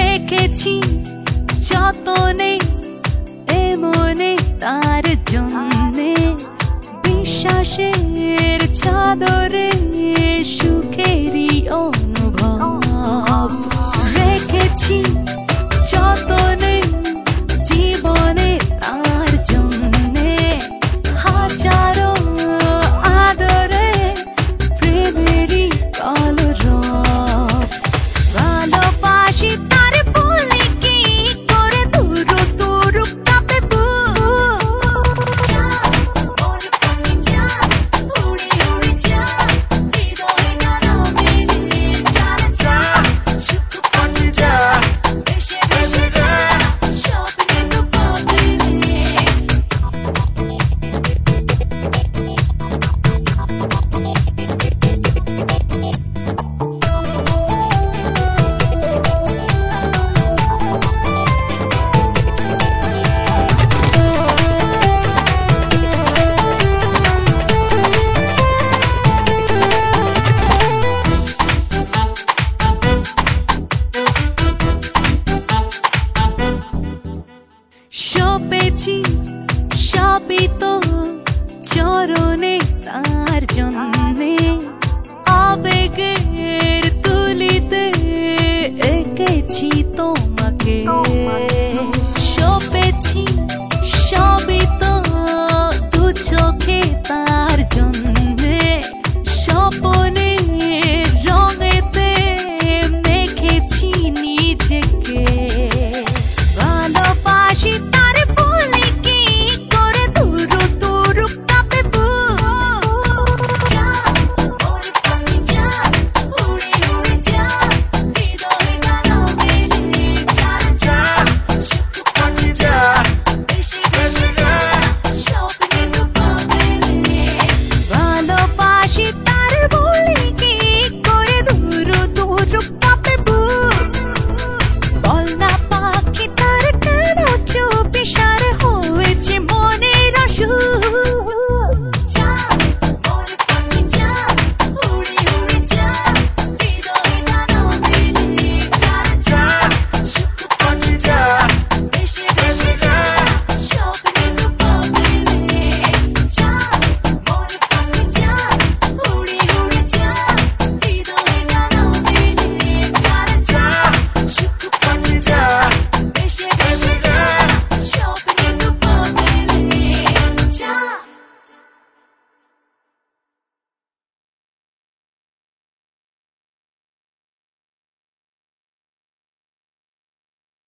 রেখেছি যতনে এমনে তার জন্যে বিশ্বাসের চাদরে সুখেরই অনুভব রেখেছি যতনে জীবনে তার জন্যে হাজারো আদরে প্রেমেরই কলরব ভালোবাসি তার বলে কি করে দুরু দুরু কাঁপে বুক যা ওর পানে যা উড়ে উড়ে যা হৃদয় নানা মেলে চার যা সুখ পানে যা বেশে বেশে যা স্বপ্নে তো পাবে সপেছি সবই তো